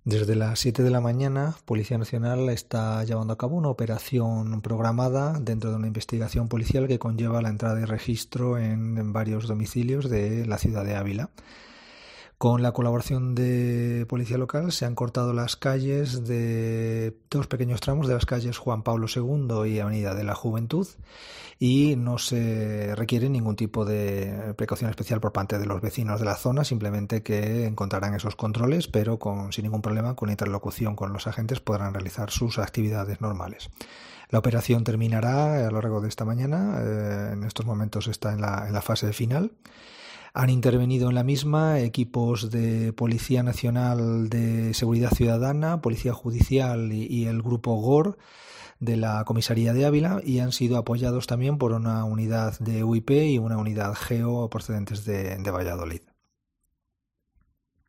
Desde las 7 de la mañana, Policía Nacional está llevando a cabo una operación programada dentro de una investigación policial que conlleva la entrada y registro en varios domicilios de la ciudad de Ávila. Con la colaboración de policía local se han cortado las calles de dos pequeños tramos de las calles Juan Pablo II y Avenida de la Juventud y no se requiere ningún tipo de precaución especial por parte de los vecinos de la zona, simplemente que encontrarán esos controles, pero sin ningún problema, con la interlocución con los agentes podrán realizar sus actividades normales. La operación terminará a lo largo de esta mañana, en estos momentos está en la fase final. Han intervenido en la misma equipos de Policía Nacional de Seguridad Ciudadana, Policía Judicial y el Grupo GOR de la Comisaría de Ávila y han sido apoyados también por una unidad de UIP y una unidad GEO procedentes de Valladolid.